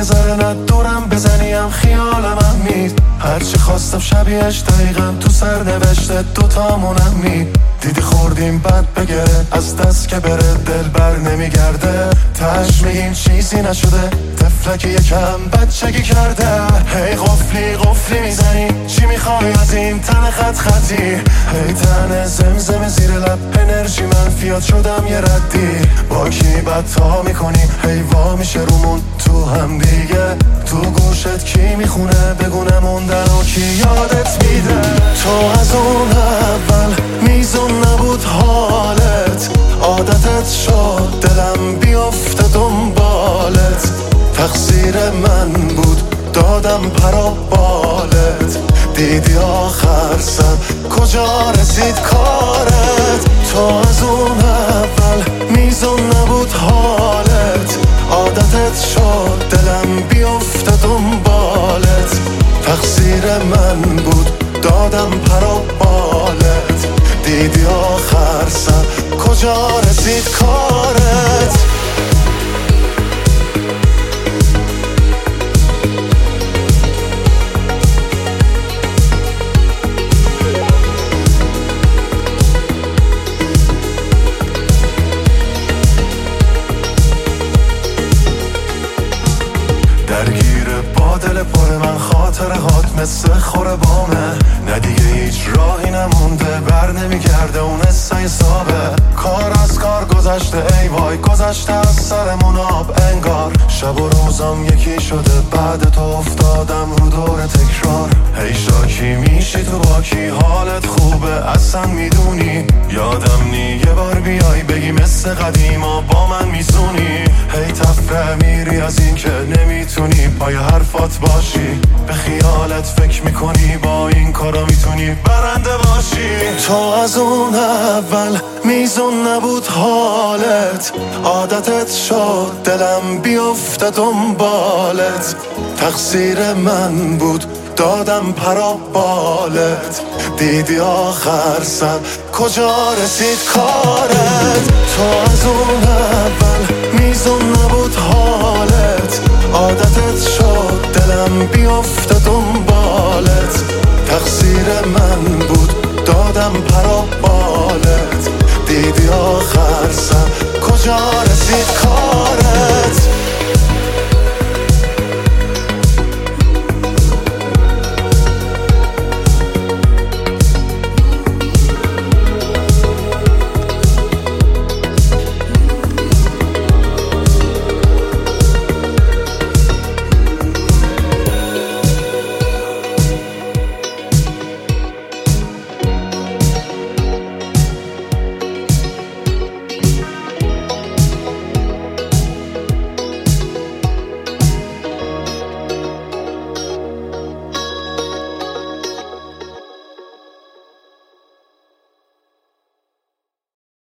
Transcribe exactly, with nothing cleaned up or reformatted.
یه ذره ندورم بزنیم خیالم هم مید. هرچی خواستم شبیهش دقیقا تو سر نوشته دوتامونم مید. دیدی خوردیم بد بگه از دست که بره دل بر نمیگرده. تش میگیم چیزی نشده طفلکی یکم بچگی کرده. هی قفلی قفلی میزنی چی میخوای از این تن خط خطی. هی تن زمزم زیر لب انرژی منفیات شدم یه ردی. با کی بدتا میکنی هی وا میشه رومون تو هم دیگه. تو گوشت کی میخونه بگونه موندن و کی یادت میده. تو از اون اول میزون نبود حالت عادتت شد دلم بیفته دنبالت. تقصیر من بود دادم پرا بالت. دیدی آخر سر کجا رسید کارت. تو از اون اول میزون نبود حالت عادتت شد دلم بیفته دنبالت. تقصیر من بود دادم پرا بالت. دیدی آخر سر کجا رسید کارت. درگیر با دل پر من خاطره هات مثل خوره بامه. نه دیگه هیچ راهی نمونده بر نمیگرده اون حسای حسابه. کار از کار گذشته ای وای گذشته از سرمون آب انگار. شب و روزم یکی شده بعد تو افتادم رو دور تکرار. هی شاکی میشی تو با کی حالت خوبه اصلا میدونی. یادم نی یه بار بیای بگی مثل قدیما با من میزونی. هی تفره میری از این که نمیتونی پای حرفات باشی. به خیالت فکر میکنی با این کارا میتونی برنده باشی. تو از اون اول میزون نبود حالت عادتت شد دلم بیفته دنبالت. تقصیر من بود دادم پرا بالت. دیدی آخر سر کجا رسید کارت. تو از اون اول میزون نبود حالت عادتت شد دلم بیفته دنبالت. تقصیر من بود دادم پرا بالت. دیدی آخر سر کجا رسید کارت.